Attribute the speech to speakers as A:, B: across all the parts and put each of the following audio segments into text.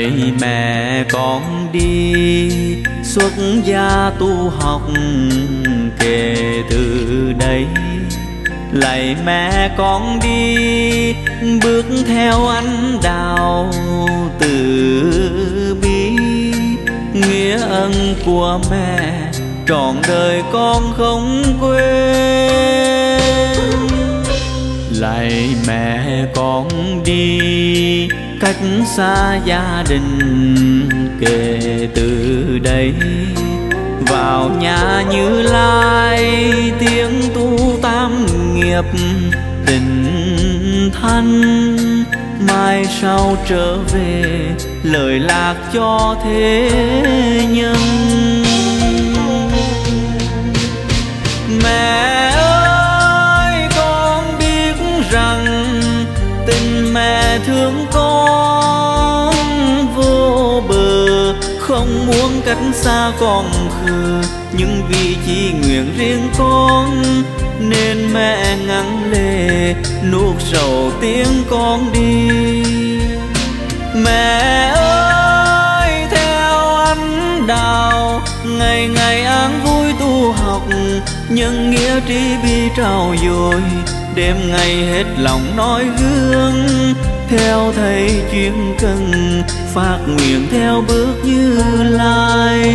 A: Lạy mẹ con đi xuất gia tu học kể từ đây. Lạy mẹ con đi bước theo ánh đạo từ bi. Nghĩa ân của mẹ trọn đời con không quên. Lạy mẹ con đi cách xa gia đình kể từ đây. Vào nhà Như Lai tiếng tu tam nghiệp tình thân. Mai sau trở về lời lạc cho thế nhân. Mẹ ơi con biết rằng tình mẹ thương con vô bờ. Không muốn cách xa con khờ, nhưng vì chỉ nguyện riêng con nên mẹ ngăn lệ nuốt sầu tiếng con đi. Mẹ ơi theo ánh đạo ngày ngày an vui tu học. Nhân nghĩa trí bi trao dồi đêm ngày hết lòng nói gương. Theo thầy chuyên cần phát nguyện theo bước Như Lai.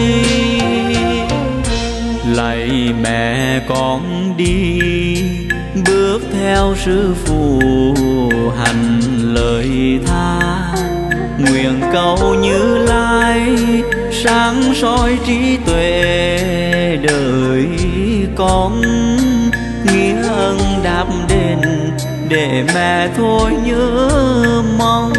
A: Lạy mẹ con đi bước theo sư phụ hành lời tha. Nguyện cầu Như Lai sáng soi trí tuệ đời con. Nghĩa ân đáp đền để mẹ thôi nhớ mong.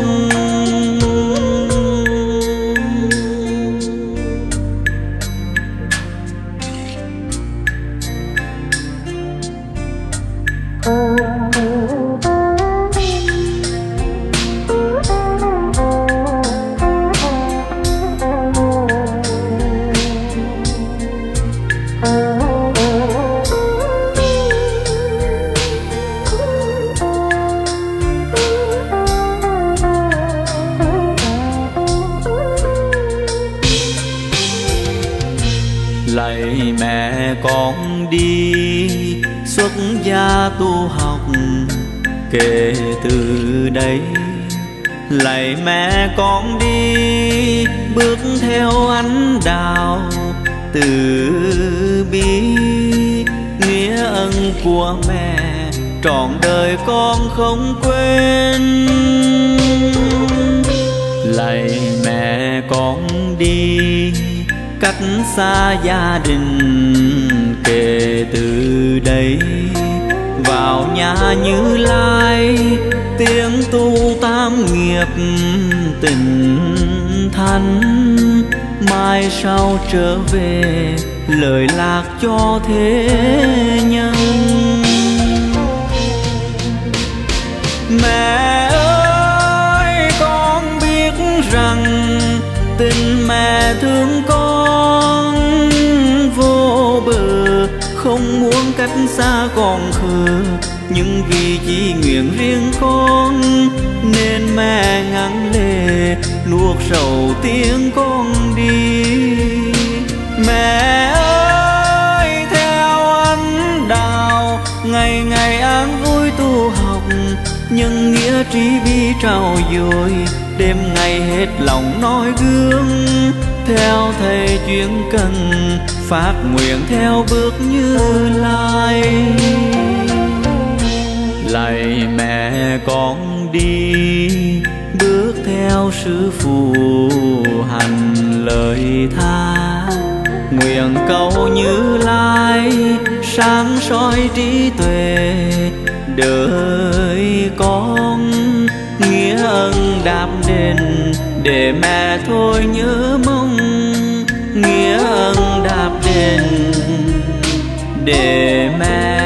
A: Lạy mẹ con đi xuất gia tu học kể từ đây. Lạy mẹ con đi bước theo ánh đạo từ bi. Nghĩa ân của mẹ trọn đời con không quên. Lạy mẹ con đi cách xa gia đình kể từ đây. Vào nhà Như Lai tiếng tu tam nghiệp tình thân. Mai sau trở về lời lạc cho thế nhân. Mẹ ơi con biết rằng tình mẹ thương con vô bờ. Không muốn cách xa con khờ, nhưng vì chỉ nguyện riêng con nên mẹ ngăn lệ nuốt sầu tiếng con đi. Mẹ ơi theo ánh đạo ngày ngày an vui tu học. Nhân nghĩa trí bi trao dồi đêm ngày hết lòng nói gương. Theo thầy chuyên cần phát nguyện theo bước Như Lai. Lạy mẹ con đi bước theo sư phụ hành lời tha. Nguyện cầu Như Lai sáng soi trí tuệ đời con. Nghĩa ân đáp đền để mẹ thôi nhớ mong. Nghĩa ân đáp đền để mẹ